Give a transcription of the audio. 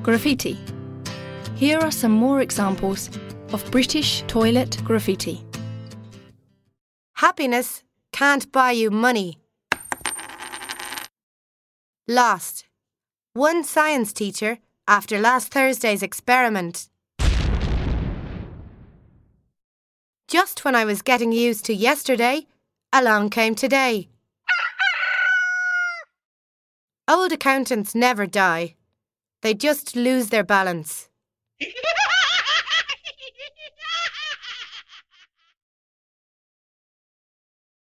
Graffiti. Here are some more examples of British toilet graffiti. Happiness can't buy you money. Lost. One science teacher after last Thursday's experiment. Just when I was getting used to yesterday, along came today. Old accountants never die. They just lose their balance.